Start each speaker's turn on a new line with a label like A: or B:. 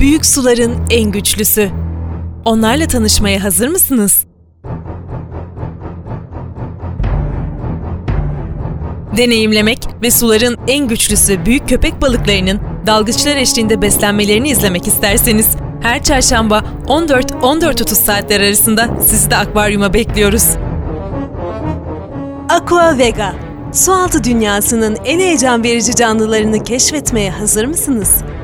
A: büyük suların en güçlüsü. Onlarla tanışmaya hazır mısınız? Deneyimlemek ve suların en güçlüsü büyük köpek balıklarının dalgıçlar eşliğinde beslenmelerini izlemek isterseniz her çarşamba 14-14:30 saatler arasında sizi de akvaryuma bekliyoruz.
B: Aquavega, sualtı dünyasının en heyecan verici canlılarını keşfetmeye hazır mısınız?